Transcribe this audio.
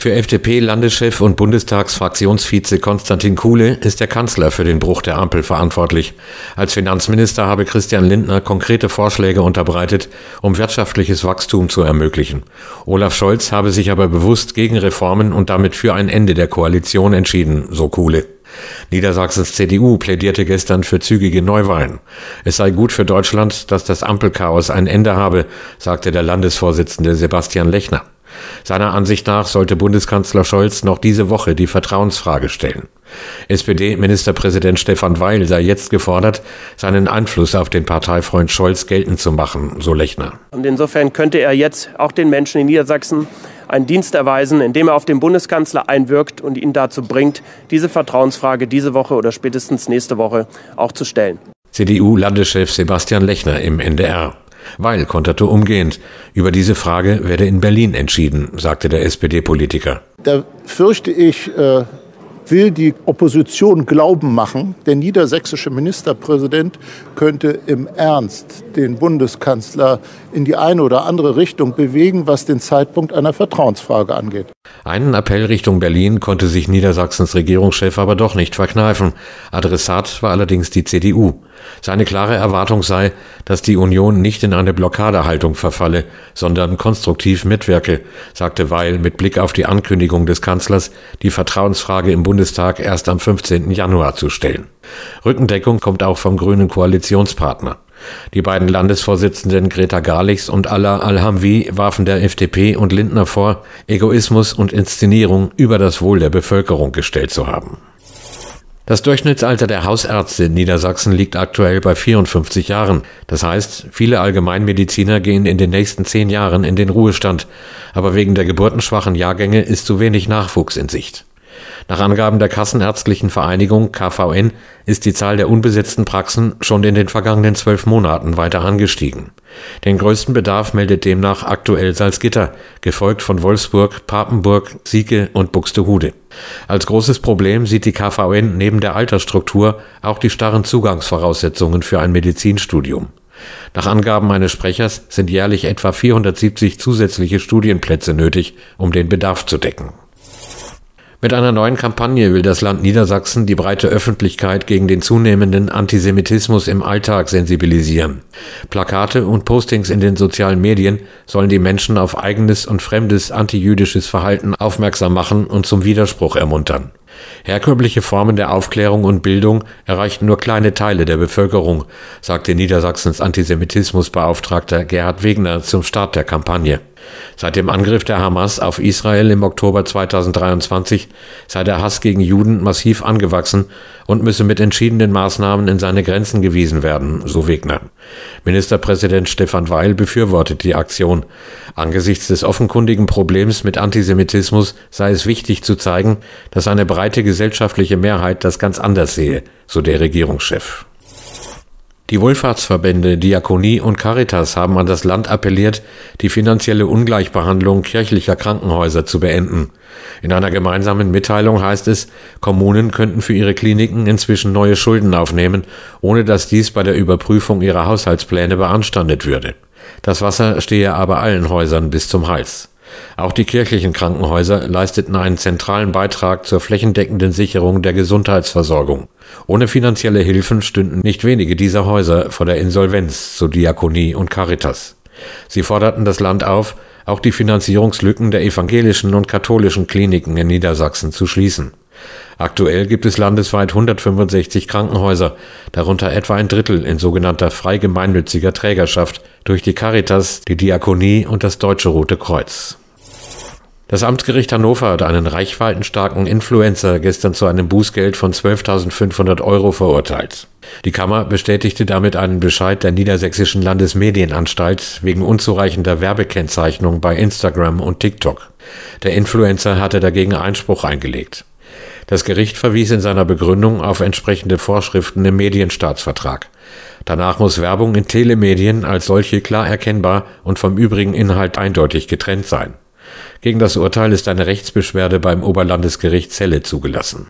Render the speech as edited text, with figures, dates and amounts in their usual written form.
Für FDP-Landeschef und Bundestagsfraktionsvize Konstantin Kuhle ist der Kanzler für den Bruch der Ampel verantwortlich. Als Finanzminister habe Christian Lindner konkrete Vorschläge unterbreitet, um wirtschaftliches Wachstum zu ermöglichen. Olaf Scholz habe sich aber bewusst gegen Reformen und damit für ein Ende der Koalition entschieden, so Kuhle. Niedersachsens CDU plädierte gestern für zügige Neuwahlen. Es sei gut für Deutschland, dass das Ampelchaos ein Ende habe, sagte der Landesvorsitzende Sebastian Lechner. Seiner Ansicht nach sollte Bundeskanzler Scholz noch diese Woche die Vertrauensfrage stellen. SPD-Ministerpräsident Stefan Weil sei jetzt gefordert, seinen Einfluss auf den Parteifreund Scholz geltend zu machen, so Lechner. Und insofern könnte er jetzt auch den Menschen in Niedersachsen einen Dienst erweisen, indem er auf den Bundeskanzler einwirkt und ihn dazu bringt, diese Vertrauensfrage diese Woche oder spätestens nächste Woche auch zu stellen. CDU-Landeschef Sebastian Lechner im NDR. Weil konterte umgehend. Über diese Frage werde in Berlin entschieden, sagte der SPD-Politiker. Da fürchte ich, will die Opposition Glauben machen, der niedersächsische Ministerpräsident könnte im Ernst den Bundeskanzler in die eine oder andere Richtung bewegen, was den Zeitpunkt einer Vertrauensfrage angeht. Einen Appell Richtung Berlin konnte sich Niedersachsens Regierungschef aber doch nicht verkneifen. Adressat war allerdings die CDU. Seine klare Erwartung sei, dass die Union nicht in eine Blockadehaltung verfalle, sondern konstruktiv mitwirke, sagte Weil mit Blick auf die Ankündigung des Kanzlers, die Vertrauensfrage im Bundestag erst am 15. Januar zu stellen. Rückendeckung kommt auch vom grünen Koalitionspartner. Die beiden Landesvorsitzenden Greta Garlichs und Ala Al-Hamwi warfen der FDP und Lindner vor, Egoismus und Inszenierung über das Wohl der Bevölkerung gestellt zu haben. Das Durchschnittsalter der Hausärzte in Niedersachsen liegt aktuell bei 54 Jahren. Das heißt, viele Allgemeinmediziner gehen in den nächsten 10 Jahren in den Ruhestand. Aber wegen der geburtenschwachen Jahrgänge ist zu wenig Nachwuchs in Sicht. Nach Angaben der Kassenärztlichen Vereinigung KVN ist die Zahl der unbesetzten Praxen schon in den vergangenen 12 Monaten weiter angestiegen. Den größten Bedarf meldet demnach aktuell Salzgitter, gefolgt von Wolfsburg, Papenburg, Sieke und Buxtehude. Als großes Problem sieht die KVN neben der Altersstruktur auch die starren Zugangsvoraussetzungen für ein Medizinstudium. Nach Angaben eines Sprechers sind jährlich etwa 470 zusätzliche Studienplätze nötig, um den Bedarf zu decken. Mit einer neuen Kampagne will das Land Niedersachsen die breite Öffentlichkeit gegen den zunehmenden Antisemitismus im Alltag sensibilisieren. Plakate und Postings in den sozialen Medien sollen die Menschen auf eigenes und fremdes antijüdisches Verhalten aufmerksam machen und zum Widerspruch ermuntern. Herkömmliche Formen der Aufklärung und Bildung erreichten nur kleine Teile der Bevölkerung, sagte Niedersachsens Antisemitismusbeauftragter Gerhard Wegner zum Start der Kampagne. Seit dem Angriff der Hamas auf Israel im Oktober 2023 sei der Hass gegen Juden massiv angewachsen und müsse mit entschiedenen Maßnahmen in seine Grenzen gewiesen werden, so Wegner. Ministerpräsident Stefan Weil befürwortet die Aktion. Angesichts des offenkundigen Problems mit Antisemitismus sei es wichtig zu zeigen, dass eine breite gesellschaftliche Mehrheit das ganz anders sehe, so der Regierungschef. Die Wohlfahrtsverbände Diakonie und Caritas haben an das Land appelliert, die finanzielle Ungleichbehandlung kirchlicher Krankenhäuser zu beenden. In einer gemeinsamen Mitteilung heißt es, Kommunen könnten für ihre Kliniken inzwischen neue Schulden aufnehmen, ohne dass dies bei der Überprüfung ihrer Haushaltspläne beanstandet würde. Das Wasser stehe aber allen Häusern bis zum Hals. Auch die kirchlichen Krankenhäuser leisteten einen zentralen Beitrag zur flächendeckenden Sicherung der Gesundheitsversorgung. Ohne finanzielle Hilfen stünden nicht wenige dieser Häuser vor der Insolvenz, so Diakonie und Caritas. Sie forderten das Land auf, auch die Finanzierungslücken der evangelischen und katholischen Kliniken in Niedersachsen zu schließen. Aktuell gibt es landesweit 165 Krankenhäuser, darunter etwa ein Drittel in sogenannter frei gemeinnütziger Trägerschaft durch die Caritas, die Diakonie und das Deutsche Rote Kreuz. Das Amtsgericht Hannover hat einen reichweitenstarken Influencer gestern zu einem Bußgeld von 12.500 € verurteilt. Die Kammer bestätigte damit einen Bescheid der Niedersächsischen Landesmedienanstalt wegen unzureichender Werbekennzeichnung bei Instagram und TikTok. Der Influencer hatte dagegen Einspruch eingelegt. Das Gericht verwies in seiner Begründung auf entsprechende Vorschriften im Medienstaatsvertrag. Danach muss Werbung in Telemedien als solche klar erkennbar und vom übrigen Inhalt eindeutig getrennt sein. Gegen das Urteil ist eine Rechtsbeschwerde beim Oberlandesgericht Celle zugelassen.